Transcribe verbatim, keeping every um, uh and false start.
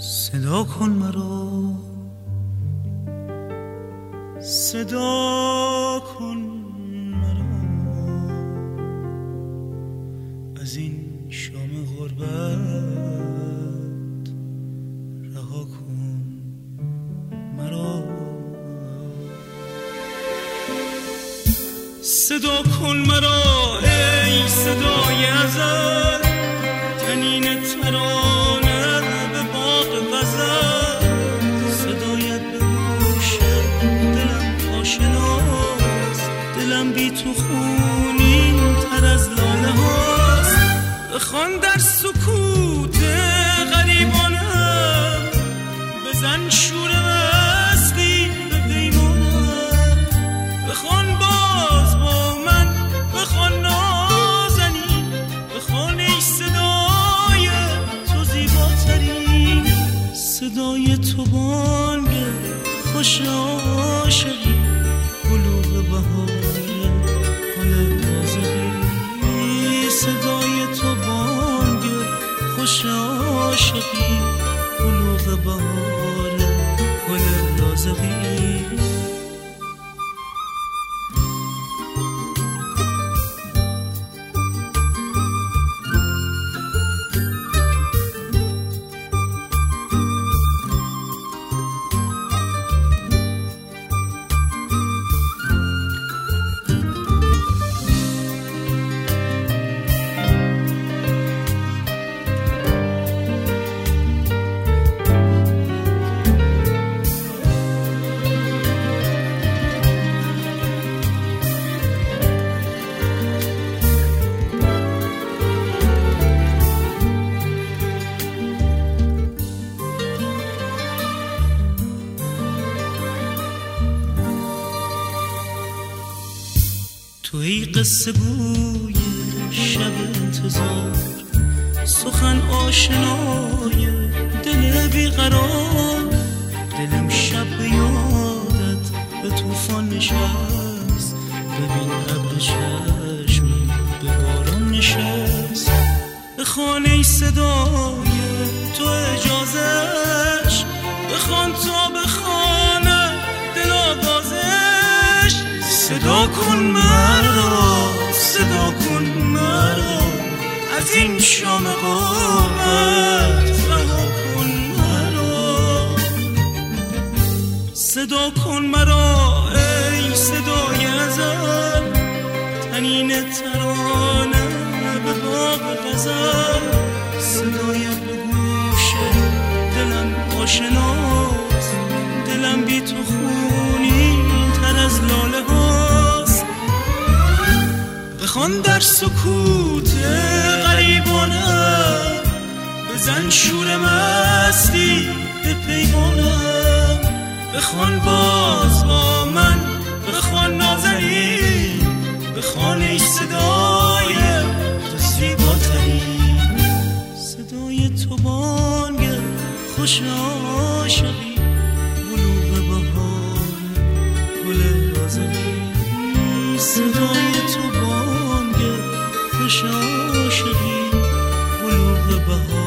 صدا کن مرا، صدا کن مرا از این شام غربت رها کن مرا. صدا کن مرا ای صدای ازل، طنین ترانه به باغ غزل، صدایت به گوش دلم آشناست، دلم بی تو خونین تر از لاله هاست. بخوان در سکوت غریبانم، بزن شور مستی به پیمانم، بخوان باز با من، بخوان نازنین، بخوان ای صدای تو زیباترین، صدای تو بانگ خوش عاشقی، بلوغ بهار گل نازقی، صدای تو بانگ خوش عاشقی، بلوغ بهار گل نازقی. تو ای قصه گوی شب انتظار، سخن آشنای دل بیقرار، دلم شب به یادت به طوفان نشست، ببین ابر چشم به باران نشست. بخوان ای صدای تو اجازش، بخوان تا بخوانه دل آوازش، صدا کن مرا، صدا کن مرا از این شام غربت رها کن مرا. صدا کن مرا ای صدای ازل، طنین ترانه به باغ غزل، صدایت به گوش دلم آشناست، دلم بی تو خونین تر از لاله هاست. بخوان در سکوت غریبانم، بزن شور مستی به پیمانم، بخوان باز با من، بخوان نازنین، بخوان ای صدای تو زیباترین، صدای تو بانگ خوش عاشقی، بلوغ بهار گل نازقی، صدای تو بانگ خوش عاشقی، بلوغ بهار